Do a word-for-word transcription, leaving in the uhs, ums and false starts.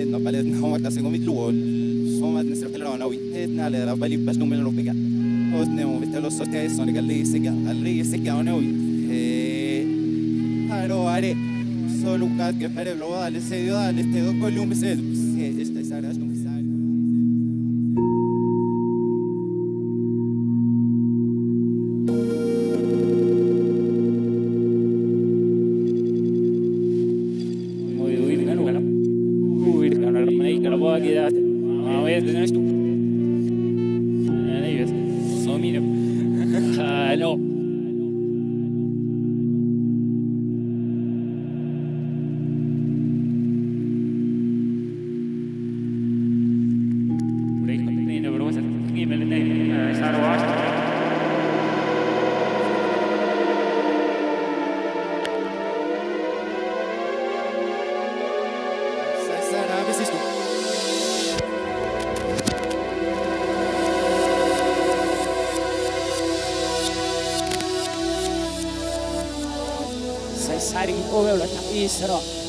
no palet no wata se gomit luol so ma nesra kala na wi etna le ra bali bas no me lo pega os ne mo vete los sote son que le se que al rey se que no wi eh aro are solo cat que pare lo dale se dio dale este do columbe se esta saras no sai Sari, oh, la isra.